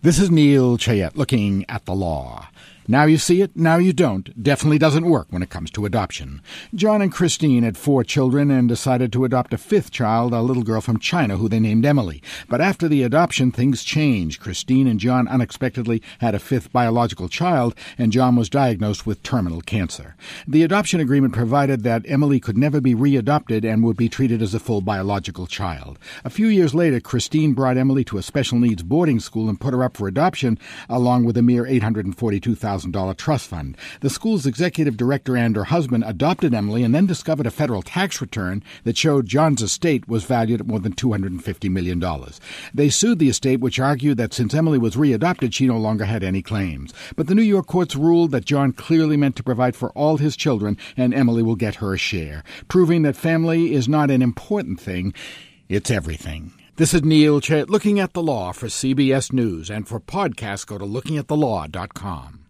This is Neil Chayette looking at the law. Now you see it, now you don't. Definitely doesn't work when it comes to adoption. John and Christine had 4 children and decided to adopt a 5th child, a little girl from China who they named Emily. But after the adoption, things changed. Christine and John unexpectedly had a 5th biological child, and John was diagnosed with terminal cancer. The adoption agreement provided that Emily could never be readopted and would be treated as a full biological child. A few years later, Christine brought Emily to a special needs boarding school and put her up for adoption, along with a mere $842,000 trust fund. The school's executive director and her husband adopted Emily and then discovered a federal tax return that showed John's estate was valued at more than $250 million. They sued the estate, which argued that since Emily was readopted, she no longer had any claims. But the New York courts ruled that John clearly meant to provide for all his children, and Emily will get her share, proving that family is not an important thing, it's everything. This is Neil Chayette looking at the law for CBS News, and for podcasts, go to lookingatthelaw.com.